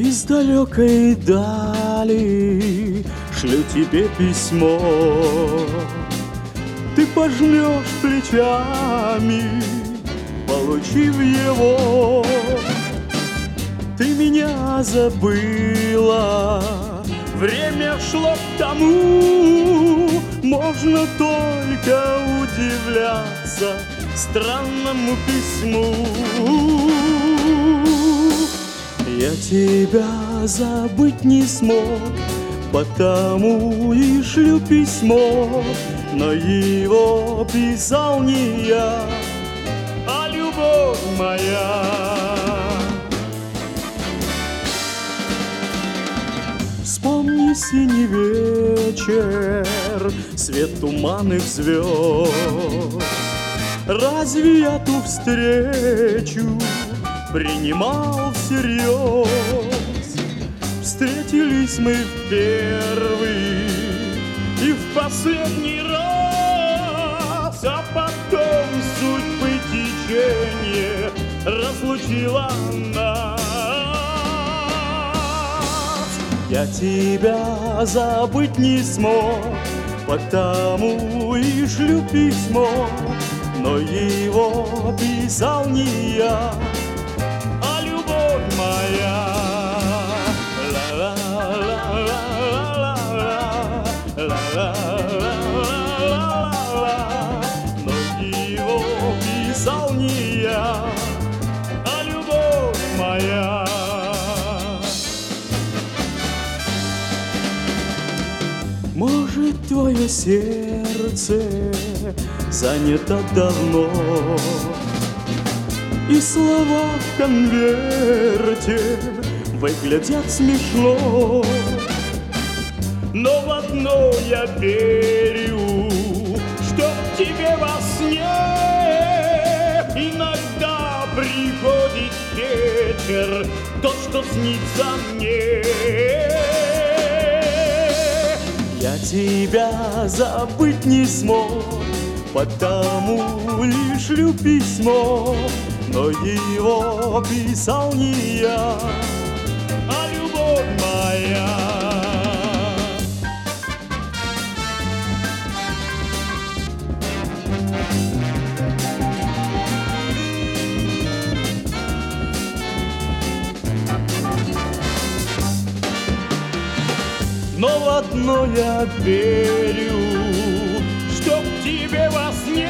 Из далекой дали шлю тебе письмо. Ты пожмешь плечами, получив его. Ты меня забыла, время шло к тому. Можно только удивляться странному письму. Я тебя забыть не смог, потому и шлю письмо. Но его писал не я, а любовь моя. Вспомни синий вечер, свет туманных звезд. Разве я ту встречу принимал всерьез? Встретились мы в первый и в последний раз, а потом судьбы течение разлучила нас. Я тебя забыть не смог, потому и шлю письмо. Но его писал не я, а любовь моя. Но его писал не я, а любовь моя. Может, твое сердце занято давно, и слова в конверте выглядят смешно. Но в одно я верю, что к тебе во сне иногда приходит вечер, то, что снится мне. Я тебя забыть не смог, потому лишь шлю письмо. Но его писал не я, а любовь моя. Но в одно я верю, что к тебе во сне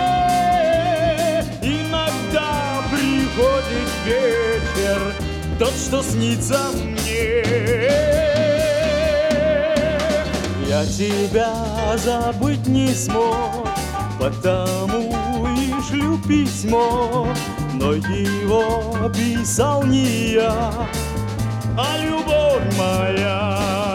иногда приходит вечер, тот, что снится мне. Я тебя забыть не смог, потому и шлю письмо. Но его писал не я, а любовь моя.